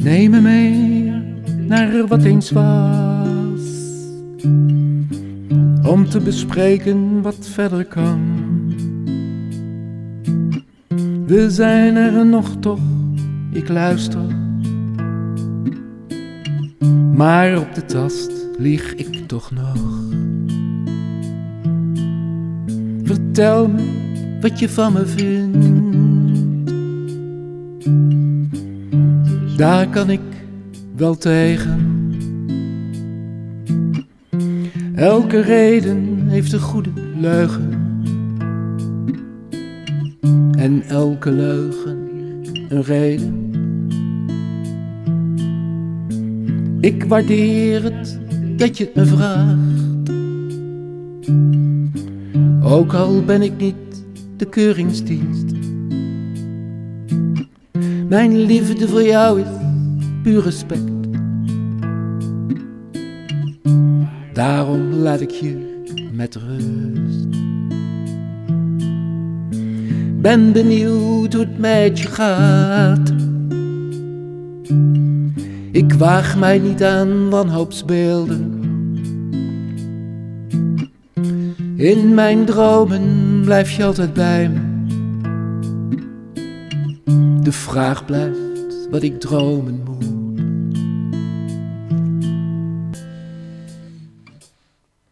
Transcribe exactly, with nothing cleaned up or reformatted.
Neem me mee naar wat eens was, om te bespreken wat verder kan. We zijn er nog toch, ik luister, maar op de tast lieg ik toch nog. Vertel me wat je van me vindt, daar kan ik wel tegen. Elke reden heeft een goede leugen, en elke leugen een reden. Ik waardeer het dat je het me vraagt, ook al ben ik niet de keuringsdienst. Mijn liefde voor jou is puur respect, daarom laat ik je met rust. Ben benieuwd hoe het met je gaat. Ik waag mij niet aan wanhoopsbeelden. In mijn dromen blijf je altijd bij me. De vraag blijft wat ik dromen moet.